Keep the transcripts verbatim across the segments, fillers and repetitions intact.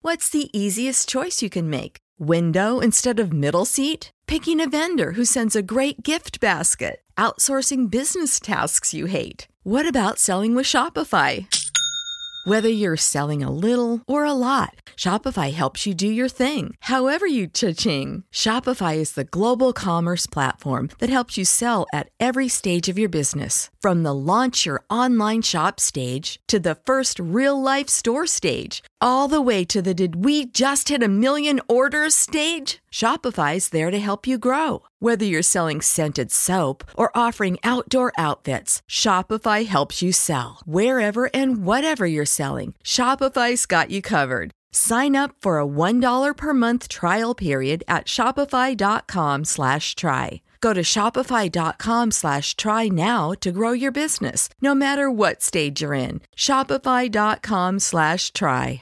What's the easiest choice you can make? Window instead of middle seat? Picking a vendor who sends a great gift basket? Outsourcing business tasks you hate? What about selling with Shopify? Whether you're selling a little or a lot, Shopify helps you do your thing, however you cha-ching. Shopify is the global commerce platform that helps you sell at every stage of your business. From the launch your online shop stage to the first real-life store stage, all the way to the did we just hit a million orders stage. Shopify's there to help you grow. Whether you're selling scented soap or offering outdoor outfits, Shopify helps you sell. Wherever and whatever you're selling, Shopify's got you covered. Sign up for a one dollar per month trial period at shopify.com slash try. Go to shopify.com slash try now to grow your business, no matter what stage you're in. Shopify.com slash try.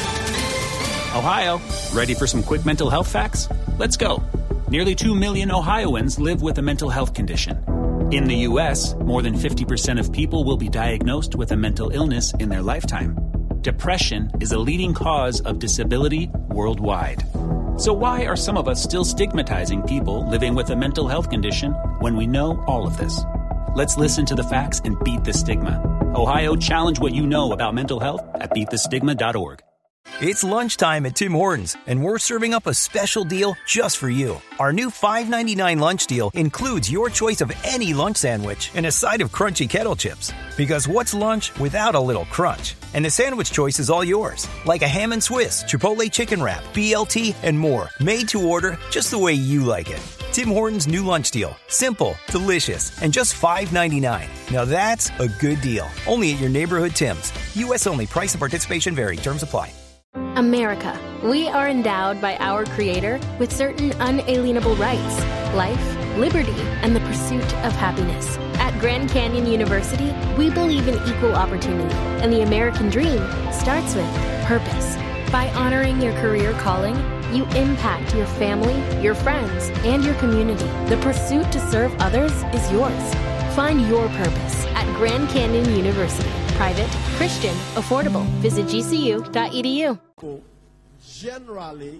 Ohio, ready for some quick mental health facts? Let's go. Nearly two million Ohioans live with a mental health condition. In the U S, more than fifty percent of people will be diagnosed with a mental illness in their lifetime. Depression is a leading cause of disability worldwide. So why are some of us still stigmatizing people living with a mental health condition when we know all of this? Let's listen to the facts and beat the stigma. Ohio, challenge what you know about mental health at beat the stigma dot org. It's lunchtime at Tim Hortons, and we're serving up a special deal just for you. Our new five ninety-nine lunch deal includes your choice of any lunch sandwich and a side of crunchy kettle chips. Because what's lunch without a little crunch? And the sandwich choice is all yours, like a ham and Swiss, Chipotle chicken wrap, B L T, and more, made to order just the way you like it. Tim Hortons' new lunch deal. Simple, delicious, and just five ninety-nine. Now that's a good deal. Only at your neighborhood Tim's. U S only. Price and participation vary. Terms apply. America. We are endowed by our Creator with certain unalienable rights: life, liberty, and the pursuit of happiness. At Grand Canyon University, we believe in equal opportunity, and the American dream starts with purpose. By honoring your career calling, you impact your family, your friends, and your community. The pursuit to serve others is yours. Find your purpose at Grand Canyon University. Private, Christian, affordable. Visit G C U dot E D U. Generally,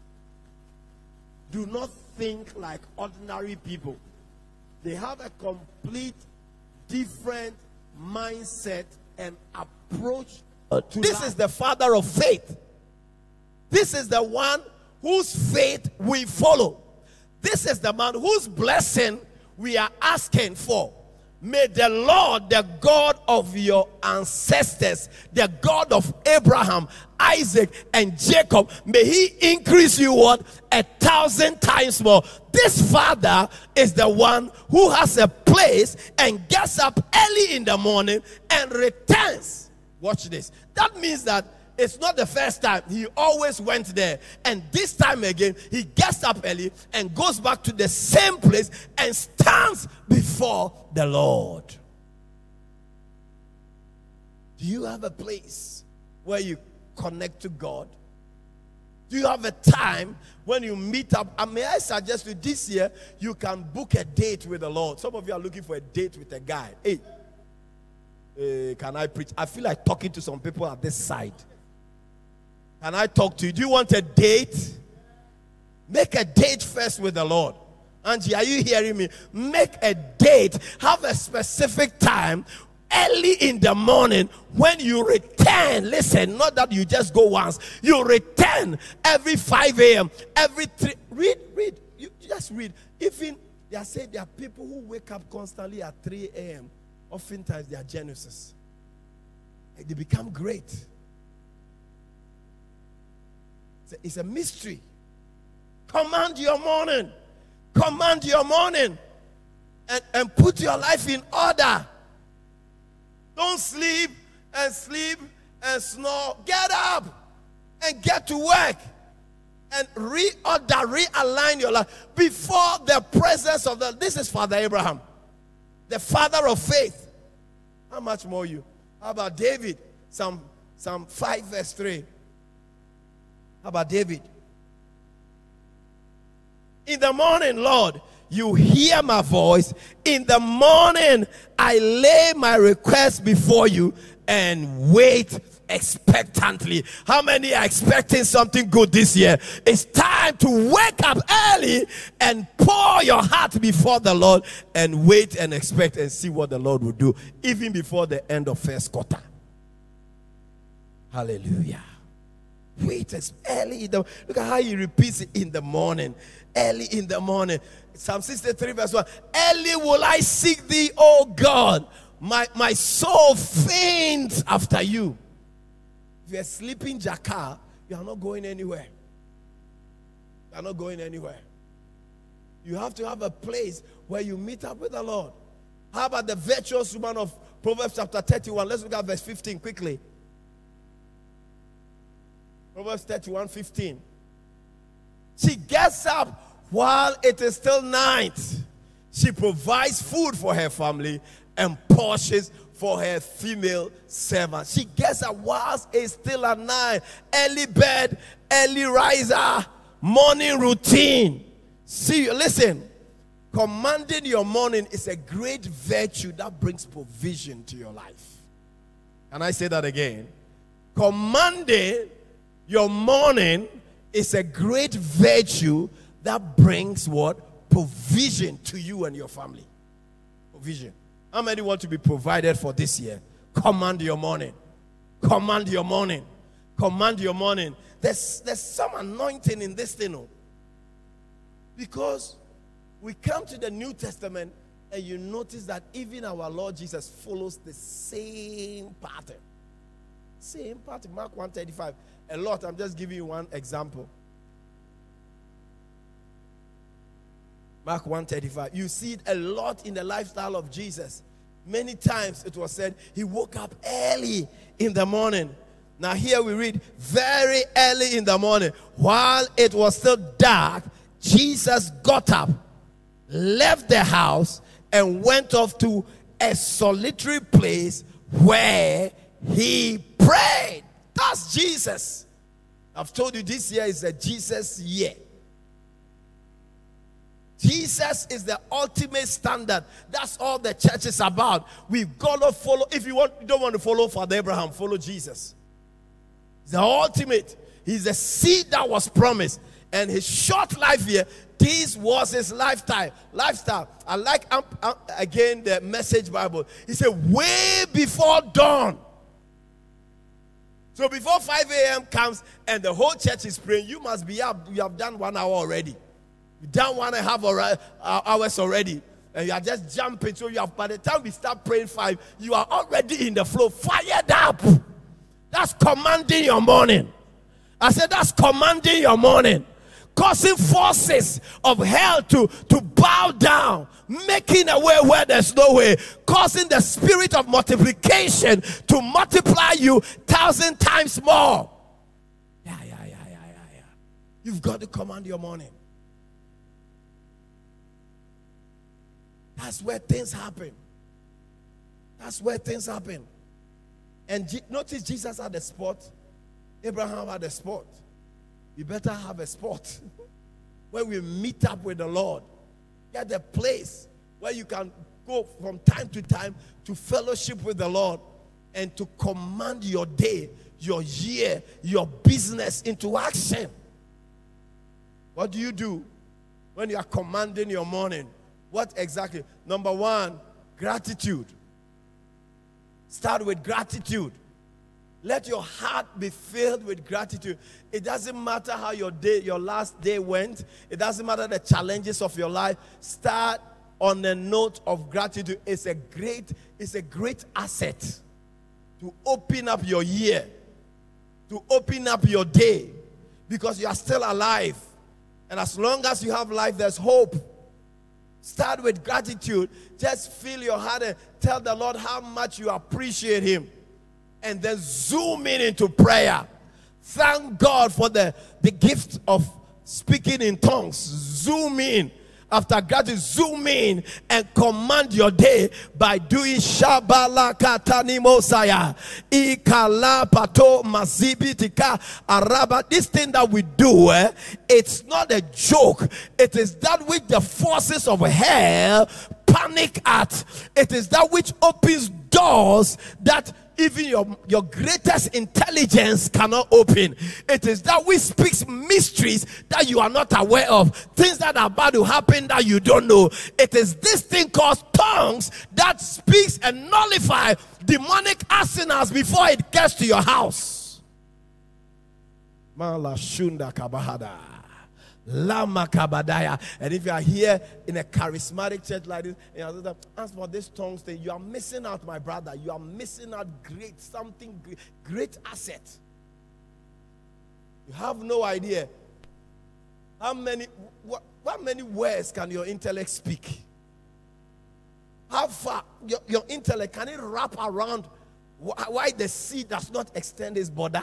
do not think like ordinary people. They have a complete different mindset and approach to this life. Is the father of faith. This is the one whose faith we follow. This is the man whose blessing we are asking for. May the Lord, the God of your ancestors, the God of Abraham, Isaac, and Jacob, may he increase you what? A thousand times more. This father is the one who has a place and gets up early in the morning and returns. Watch this. That means that it's not the first time. He always went there. And this time again, he gets up early and goes back to the same place and stands before the Lord. Do you have a place where you connect to God? Do you have a time when you meet up? And may I suggest you this year, you can book a date with the Lord. Some of you are looking for a date with a guy. Hey, uh, can I preach? I feel like talking to some people at this side. Can I talk to you? Do you want a date? Make a date first with the Lord. Angie, are you hearing me? Make a date. Have a specific time early in the morning when you return. Listen, not that you just go once. You return every five a.m. Every three. Read, read. You just read. Even they are saying there are people who wake up constantly at three a.m. Oftentimes they are geniuses. They become great. It's a mystery. Command your morning. Command your morning. And, and put your life in order. Don't sleep and sleep and snore. Get up and get to work. And reorder, realign your life before the presence of the... This is Father Abraham, the father of faith. How much more you? How about David? Psalm, Psalm five verse three. How about David? In the morning, Lord, you hear my voice. In the morning, I lay my request before you and wait expectantly. How many are expecting something good this year? It's time to wake up early and pour your heart before the Lord and wait and expect and see what the Lord will do, even before the end of first quarter. Hallelujah. Wait as early in the, look at how he repeats it in the morning. Early in the morning. Psalm sixty-three verse one. Early will I seek thee, O God. My, my soul faints after you. If you're sleeping jacka, you are not going anywhere. You are not going anywhere. You have to have a place where you meet up with the Lord. How about the virtuous woman of Proverbs chapter thirty-one? Let's look at verse fifteen quickly. Proverbs thirty-one fifteen. She gets up while it is still night. She provides food for her family and portions for her female servants. She gets up whilst it's still at night. Early bed, early riser, morning routine. See, listen. Commanding your morning is a great virtue that brings provision to your life. Can I say that again? Commanding your morning is a great virtue that brings what? Provision to you and your family. Provision. How many want to be provided for this year? Command your morning. Command your morning. Command your morning. There's, there's some anointing in this thing. Oh. Because we come to the New Testament and you notice that even our Lord Jesus follows the same pattern. Same pattern. Mark one thirty-five. A lot. I'm just giving you one example. Mark one thirty-five. You see it a lot in the lifestyle of Jesus. Many times it was said he woke up early in the morning. Now here we read, very early in the morning, while it was still dark, Jesus got up, left the house, and went off to a solitary place where he prayed. That's Jesus. I've told you this year is a Jesus year. Jesus is the ultimate standard. That's all the church is about. We've got to follow. If you want, you don't want to follow Father Abraham, follow Jesus. He's the ultimate. He's the seed that was promised. And his short life here, this was his lifetime. Lifestyle. I like, um, um, again, the Message Bible. He said, way before dawn. So before five a.m. comes and the whole church is praying, you must be up. You have done one hour already. You've done one and a half hours already. And you are just jumping. So you have, by the time we start praying five, you are already in the flow, fired up. That's commanding your morning. I said that's commanding your morning. Causing forces of hell to, to bow down. Making a way where there's no way. Causing the spirit of multiplication to multiply you thousand times more. Yeah, yeah, yeah, yeah, yeah, yeah. You've got to command your morning. That's where things happen. That's where things happen. And G- notice Jesus had a spot. Abraham had a spot. You better have a spot where we meet up with the Lord. Get a place where you can go from time to time to fellowship with the Lord and to command your day, your year, your business into action. What do you do when you are commanding your morning? What exactly? Number one, gratitude. Start with gratitude. Let your heart be filled with gratitude. It doesn't matter how your day, your last day went. It doesn't matter the challenges of your life. Start on a note of gratitude. It's a great, it's a great asset to open up your year, to open up your day, because you are still alive. And as long as you have life, there's hope. Start with gratitude. Just fill your heart and tell the Lord how much you appreciate him. And then zoom in into prayer. Thank God for the, the gift of speaking in tongues. Zoom in. After gratitude, zoom in and command your day by doing Shabala Katani Mosaya. Ikala Pato Mazibitika Araba. This thing that we do, eh, it's not a joke. It is that which the forces of hell panic at. It is that which opens doors that even your, your greatest intelligence cannot open. It is that which speaks mysteries that you are not aware of, things that are about to happen that you don't know. It is this thing called tongues that speaks and nullifies demonic arsenals before it gets to your house. Mala shunda kabahada. Lama kabadaya. And if you are here in a charismatic church like this, and you ask for this tongues thing, you are missing out, my brother. You are missing out great, something great, great asset. You have no idea how many, what, how many words can your intellect speak? How far your, your intellect can it wrap around why the sea does not extend its border?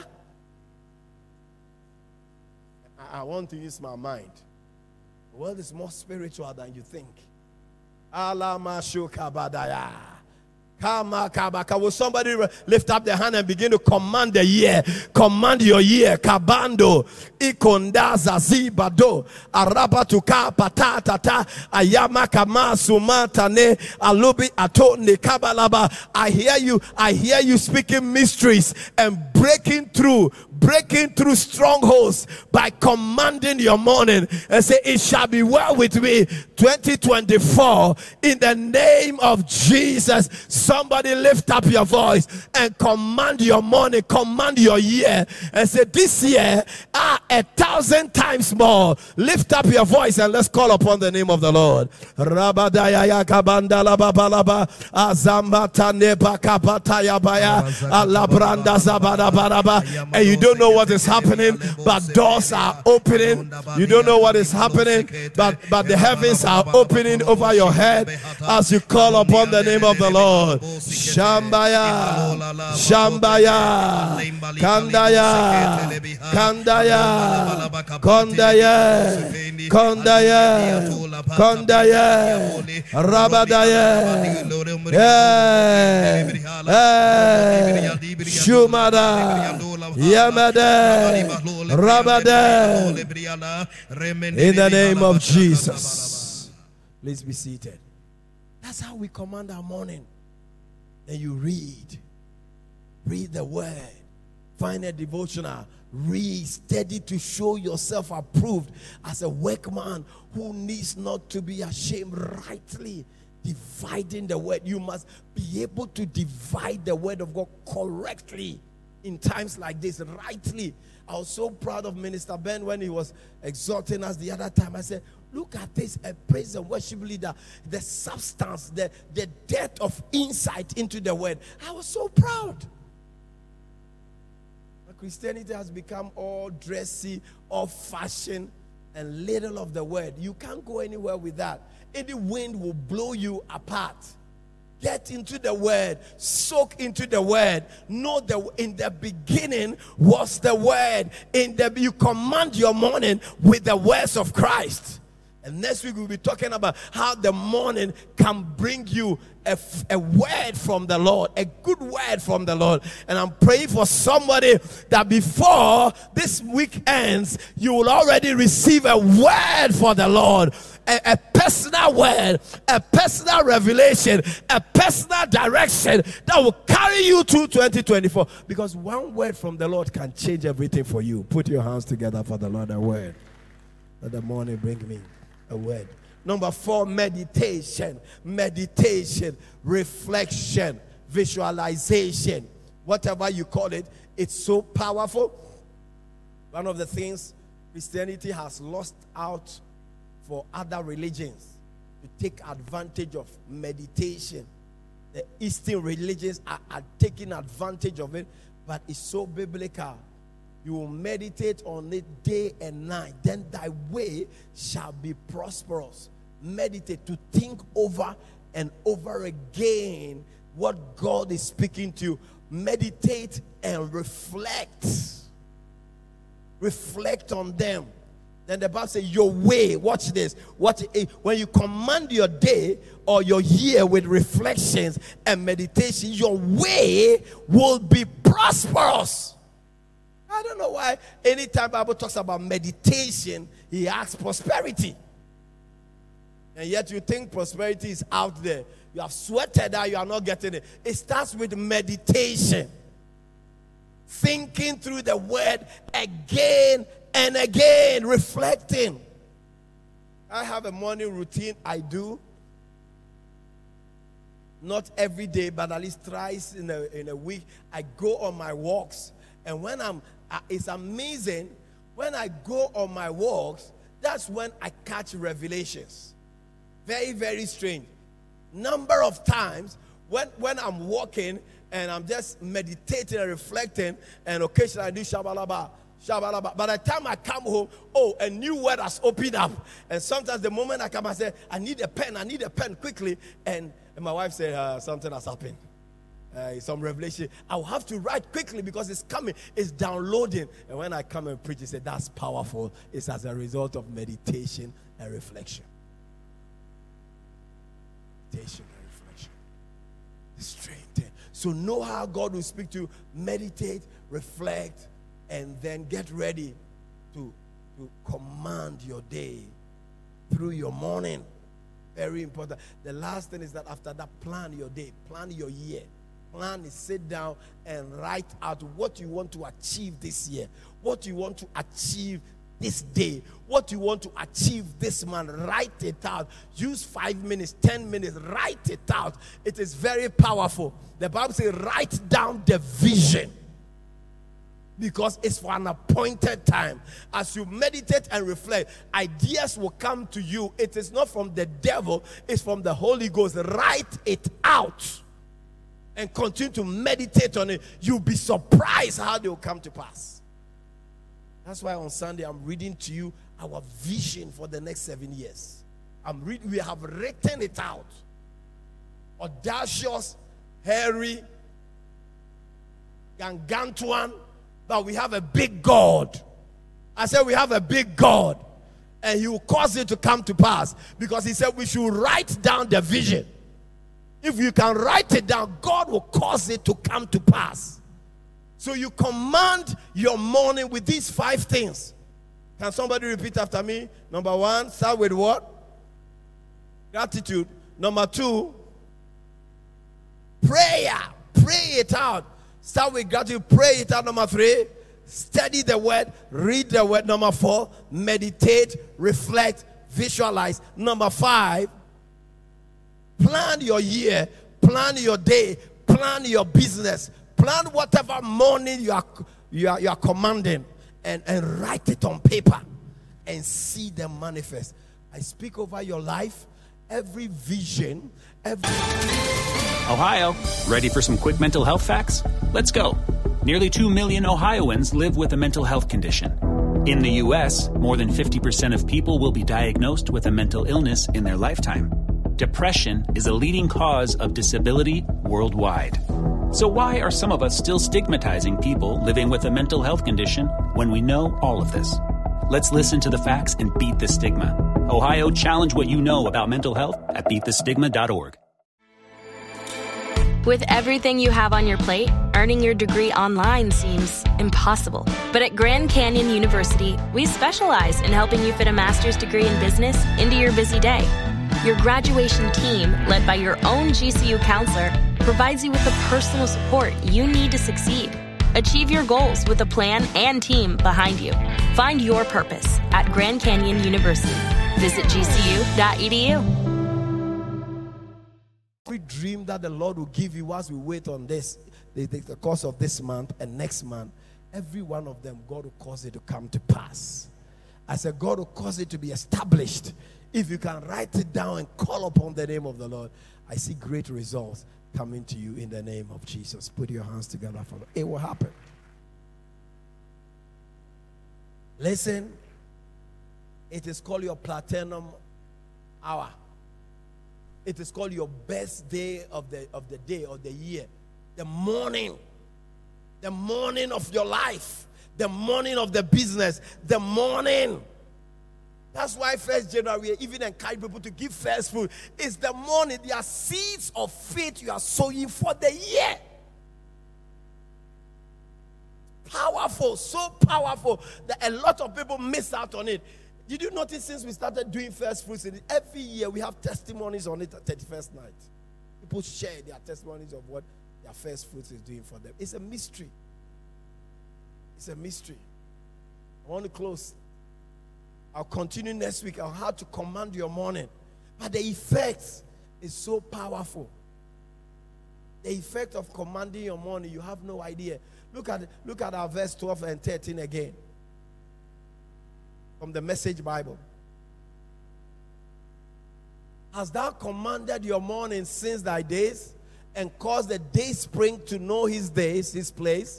I want to use my mind. The world is more spiritual than you think. Alamasukabadaya. Kama kabaka. Will somebody lift up their hand and begin to command the year? Command your year. Kabando. Ikonda zazibado. Arabatuka patatata. Ayama kama sumatane. Alubi atone kabalaba. I hear you. I hear you speaking mysteries and breaking through. Breaking through strongholds by commanding your morning and say, it shall be well with me. Twenty twenty-four, in the name of Jesus. Somebody lift up your voice and command your morning, command your year, and say, this year ah, a thousand times more. Lift up your voice and let's call upon the name of the Lord. And you don't know what is happening, but doors are opening. You don't know what is happening, but, but the heavens are opening over your head as you call upon the name of the Lord. Shambaya, Shambaya, Kandaya, Kandaya, Kondaya, Kondaya, Kondaya, Rabadaya, yeah, Shumada, Yamada, Rabada, in the name of Jesus. Please be seated. That's how we command our morning. Then you read. Read the word. Find a devotional. Read, study to show yourself approved as a workman who needs not to be ashamed, rightly dividing the word. You must be able to divide the word of God correctly in times like this, rightly. I was so proud of Minister Ben when he was exhorting us the other time. I said, look at this, a praise and worship leader, the substance, the, the depth of insight into the word. I was so proud. Christianity has become all dressy, all fashion, and little of the word. You can't go anywhere with that. Any wind will blow you apart. Get into the word, soak into the word. Know that in the beginning was the word. In the you command your morning with the words of Christ. And next week we'll be talking about how the morning can bring you a, a word from the Lord, a good word from the Lord. And I'm praying for somebody that before this week ends, you will already receive a word for the Lord. A, a personal word, a personal revelation, a personal direction that will carry you through twenty twenty-four. Because one word from the Lord can change everything for you. Put your hands together for the Lord, a word. Let the morning bring me a word. Number four, meditation. Meditation, reflection, visualization, whatever you call it, it's so powerful. One of the things Christianity has lost out for other religions to take advantage of meditation. The Eastern religions are, are taking advantage of it, but it's so biblical. You will meditate on it day and night. Then thy way shall be prosperous. Meditate, to think over and over again what God is speaking to you. Meditate and reflect. Reflect on them. Then the Bible says, your way, watch this. Watch it. When you command your day or your year with reflections and meditation, your way will be prosperous. I don't know why anytime Bible talks about meditation, he asks prosperity. And yet you think prosperity is out there. You have sweated that you are not getting it. It starts with meditation. Thinking through the word again and again. Reflecting. I have a morning routine I do. Not every day, but at least thrice in a, in a week. I go on my walks. And when I'm, uh, it's amazing. When I go on my walks, that's when I catch revelations. Very, very strange. Number of times when, when I'm walking and I'm just meditating and reflecting, and occasionally I do shabalaba, shabalaba. By the time I come home, oh, a new word has opened up. And sometimes the moment I come, I say, I need a pen, I need a pen quickly. And, and my wife said, uh, something has happened. Uh, some revelation. I'll have to write quickly because it's coming, it's downloading. And when I come and preach, he said, that's powerful. It's as a result of meditation and reflection. Meditation and reflection. Strengthen. So know how God will speak to you. Meditate, reflect, and then get ready to, to command your day through your morning. Very important. The last thing is that after that, plan your day, plan your year. Plan is sit down and write out what you want to achieve this year, what you want to achieve this day, what you want to achieve this month. Write it out. Use five minutes, ten minutes. Write it out. It is very powerful. The Bible says, write down the vision, because it's for an appointed time. As you meditate and reflect, ideas will come to you. It is not from the devil, it's from the Holy Ghost. Write it out and continue to meditate on it. You'll be surprised how they will come to pass. That's why on Sunday I'm reading to you our vision for the next seven years. I'm reading, we have written it out. Audacious, hairy, gargantuan, but we have a big God. I said we have a big God, and he will cause it to come to pass, because he said we should write down the vision. If you can write it down, God will cause it to come to pass. So you command your morning with these five things. Can somebody repeat after me? Number one, start with what? Gratitude. Number two, prayer. Pray it out. Start with gratitude. Pray it out. Number three, study the word. Read the word. Number four, meditate, reflect, visualize. Number five, plan your year, plan your day, plan your business, plan whatever morning you are you are, you are commanding, and, and write it on paper and see them manifest. I speak over your life, every vision, every... Ohio, ready for some quick mental health facts? Let's go. Nearly two million Ohioans live with a mental health condition. In the U S, more than fifty percent of people will be diagnosed with a mental illness in their lifetime. Depression is a leading cause of disability worldwide. So why are some of us still stigmatizing people living with a mental health condition when we know all of this? Let's listen to the facts and beat the stigma. Ohio, challenge what you know about mental health at beat the stigma dot org. With everything you have on your plate, earning your degree online seems impossible. But at Grand Canyon University, we specialize in helping you fit a master's degree in business into your busy day. Your graduation team, led by your own G C U counselor, provides you with the personal support you need to succeed. Achieve your goals with a plan and team behind you. Find your purpose at Grand Canyon University. Visit G C U dot E D U. Every dream that the Lord will give you as we wait on this, the, the, the course of this month and next month, every one of them, God will cause it to come to pass. I said, God will cause it to be established. If you can write it down and call upon the name of the Lord, I see great results coming to you in the name of Jesus. Put your hands together for it. It will happen. Listen, it is called your platinum hour. It is called your best day of the of the day of the year. The morning. The morning of your life. The morning of the business. The morning. That's why first January we even encourage people to give first fruit. It's the morning. There are seeds of faith you are sowing for the year. Powerful, so powerful that a lot of people miss out on it. Did you notice since we started doing first fruits, every year we have testimonies on it at thirty-first night? People share their testimonies of what their first fruits is doing for them. It's a mystery. It's a mystery. I want to close. I'll continue next week on how to command your morning. But the effect is so powerful. The effect of commanding your morning, you have no idea. Look at look at our verse twelve and thirteen again. From the Message Bible. Hast thou commanded your morning since thy days, and caused the day spring to know his days, his place?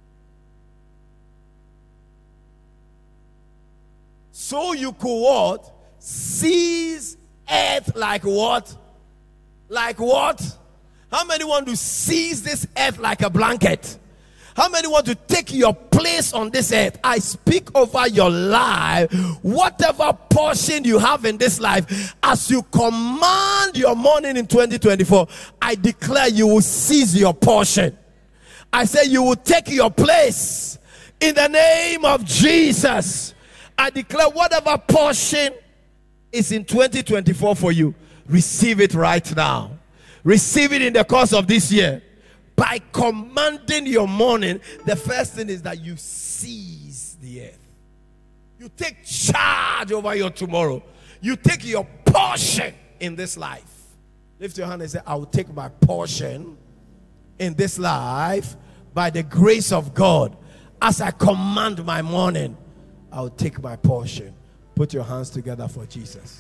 So you could what? Seize earth like what? Like what? How many want to seize this earth like a blanket? How many want to take your place on this earth? I speak over your life. Whatever portion you have in this life, as you command your morning in twenty twenty-four, I declare you will seize your portion. I say you will take your place in the name of Jesus. I declare whatever portion is in twenty twenty-four for you, receive it right now. Receive it in the course of this year. By commanding your morning, the first thing is that you seize the earth. You take charge over your tomorrow. You take your portion in this life. Lift your hand and say, I will take my portion in this life by the grace of God. As I command my morning, I will take my portion. Put your hands together for Jesus.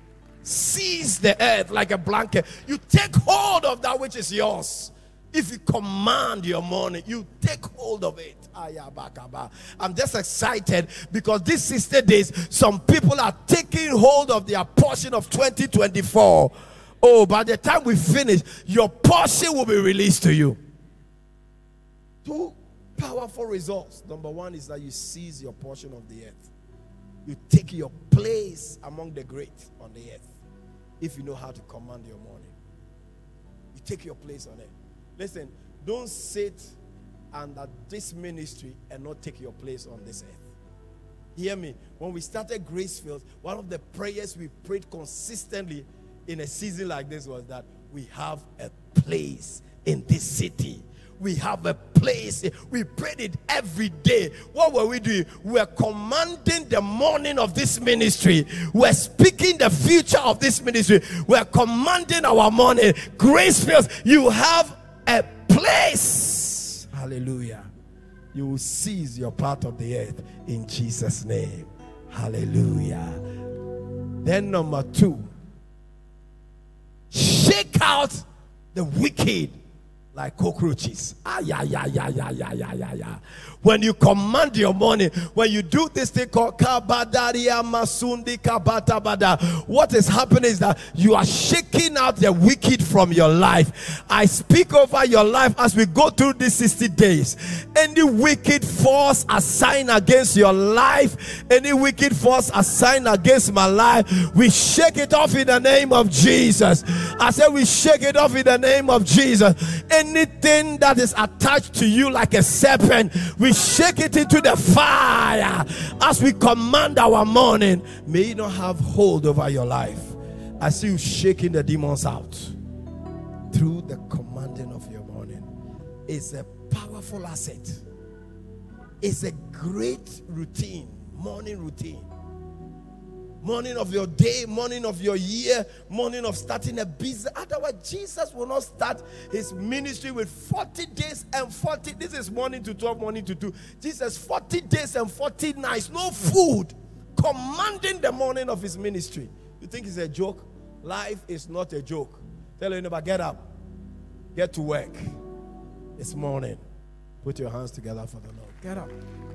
Seize the earth like a blanket. You take hold of that which is yours. If you command your morning, you take hold of it. I'm just excited because these sixty days, some people are taking hold of their portion of twenty twenty-four. Oh, by the time we finish, your portion will be released to you. Two powerful results. Number one is that you seize your portion of the earth. You take your place among the great on the earth. If you know how to command your morning, you take your place on it. Listen, don't sit under this ministry and not take your place on this earth. Hear me. When we started Gracefield, one of the prayers we prayed consistently in a season like this was that we have a place in this city. We have a place. We prayed it every day. What were we doing? We were commanding the morning of this ministry. We were speaking the future of this ministry. We were commanding our morning. Gracefield, you have a place. Hallelujah. You will seize your part of the earth in Jesus' name. Hallelujah. Then number two, shake out the wicked like cockroaches. Ah, yeah, yeah, yeah, yeah, yeah, yeah, yeah, yeah. When you command your morning, when you do this thing called kabadaria masundi kabatabada, what is happening is that you are shaking out the wicked from your life. I speak over your life as we go through these sixty days. Any wicked force assigned against your life, any wicked force assigned against my life, we shake it off in the name of Jesus. I said we shake it off in the name of Jesus. Anything that is attached to you like a serpent, we shake it into the fire as we command our morning. May it not have hold over your life. I see you shaking the demons out through the commanding of your morning. It's a powerful asset. It's a great routine, morning routine. Morning of your day, morning of your year, morning of starting a business. Otherwise, Jesus will not start his ministry with forty days and forty. This is morning to twelve, morning to two. Jesus, forty days and forty nights, no food, commanding the morning of his ministry. You think it's a joke? Life is not a joke. Tell your neighbor, get up, get to work. It's morning. Put your hands together for the Lord. Get up.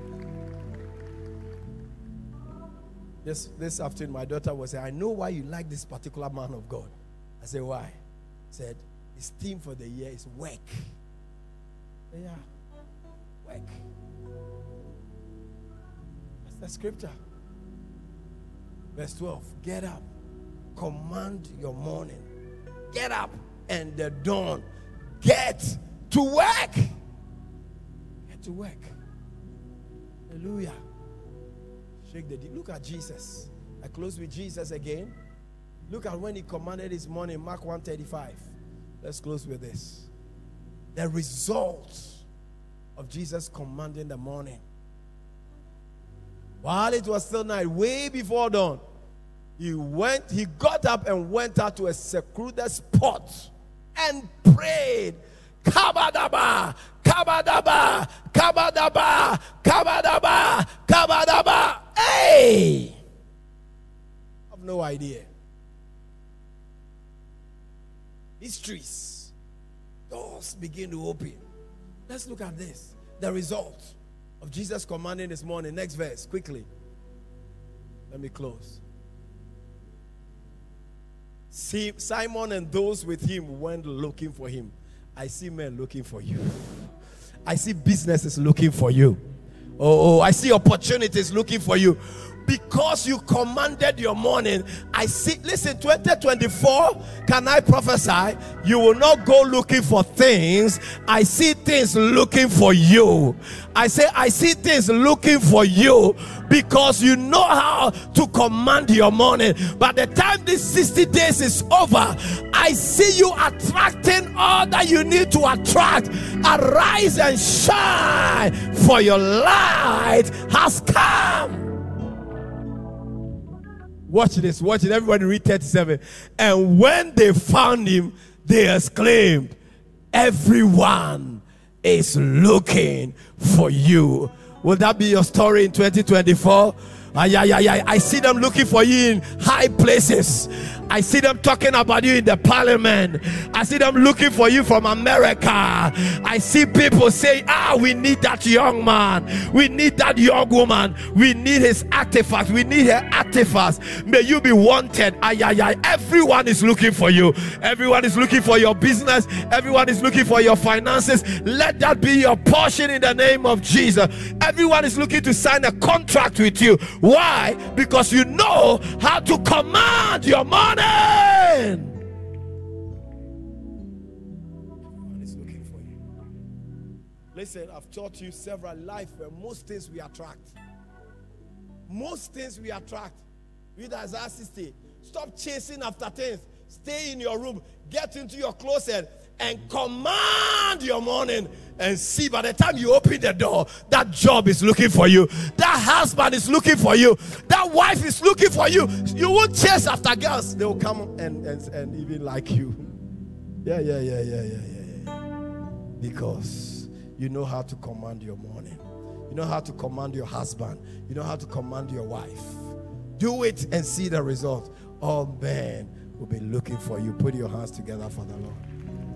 This, this afternoon, my daughter was saying, I know why you like this particular man of God. I said, why? He said, his theme for the year is work. Yeah, work. That's the scripture. Verse twelve, get up, command your morning. Get up and the dawn. Get to work. Get to work. Hallelujah. Shake the deep. Look at Jesus. I close with Jesus again. Look at when he commanded his morning. Mark one thirty-five. Let's close with this. The result of Jesus commanding the morning. While it was still night, way before dawn, he went, he got up and went out to a secluded spot and prayed. Kabadaba, kabadaba, kabadaba, kabadaba, kabadaba. Hey! I have no idea. Mysteries. Doors begin to open. Let's look at this. The result of Jesus commanding this morning. Next verse, quickly. Let me close. See, Simon and those with him went looking for him. I see men looking for you. I see businesses looking for you. Oh, oh, I see opportunities looking for you. Because you commanded your morning, I see, listen, twenty twenty-four, can I prophesy? You will not go looking for things. I see things looking for you. I say, I see things looking for you because you know how to command your morning. By the time this sixty days is over, I see you attracting all that you need to attract. Arise and shine, for your light has come. Watch this, watch it. Everybody read thirty-seven. And when they found him, they exclaimed, everyone is looking for you. Will that be your story in twenty twenty-four? Ah, yeah, yeah, yeah. I see them looking for you in high places. I see them talking about you in the parliament. I see them looking for you from America. I see people say, ah, we need that young man. We need that young woman. We need his artifacts. We need her artifacts. May you be wanted. Ay, ay, ay. Everyone is looking for you. Everyone is looking for your business. Everyone is looking for your finances. Let that be your portion in the name of Jesus. Everyone is looking to sign a contract with you. Why? Because you know how to command your morning. Everyone is looking for you. Listen, I've taught you several life where most things we attract. Most things we attract. Read Isaiah sixty. Stop chasing after things. Stay in your room. Get into your closet and command your morning, and see by the time you open the door, that job is looking for you, that husband is looking for you, that wife is looking for you. You won't chase after girls. They will come and, and, and even like you. Yeah, yeah, yeah, yeah, yeah, yeah, yeah. Because you know how to command your morning. You know how to command your husband. You know how to command your wife. Do it and see the result. All men will be looking for you. Put your hands together for the Lord.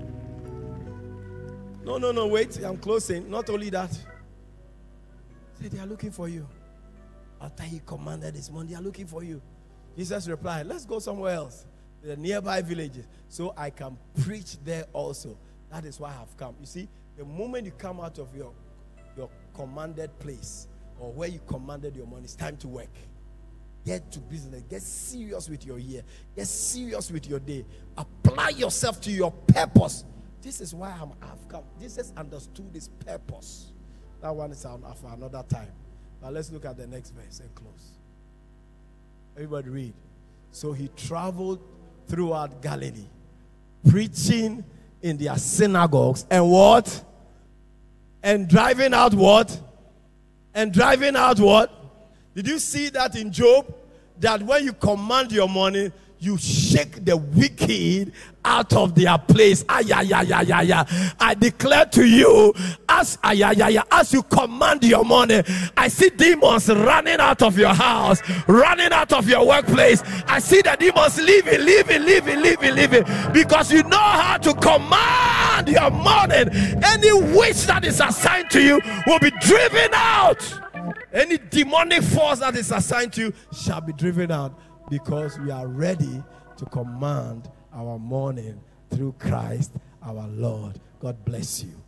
No, no, no, wait. I'm closing. Not only that. Say, they are looking for you. After he commanded this morning, they are looking for you. Jesus replied, let's go somewhere else. The nearby villages. So I can preach there also. That is why I have come. You see, the moment you come out of your, your commanded place, or where you commanded your money, it's time to work. Get to business. Get serious with your year. Get serious with your day. Apply yourself to your purpose. This is why I'm, I've come. Jesus understood his purpose. That one is on for another time. But let's look at the next verse and close. Everybody read. So he traveled throughout Galilee, preaching in their synagogues, and what? And driving out what? And driving out what? Did you see that in Job? That when you command your money, you shake the wicked out of their place. Ay, ay, ay, ay, ay, ay. I declare to you, as, ay, ay, ay, ay, as you command your money, I see demons running out of your house, running out of your workplace. I see the demons leaving, leaving, leaving, leaving, leaving. Because you know how to command your morning. Any witch that is assigned to you will be driven out. Any demonic force that is assigned to you shall be driven out. Because we are ready to command our morning through Christ our Lord. God bless you.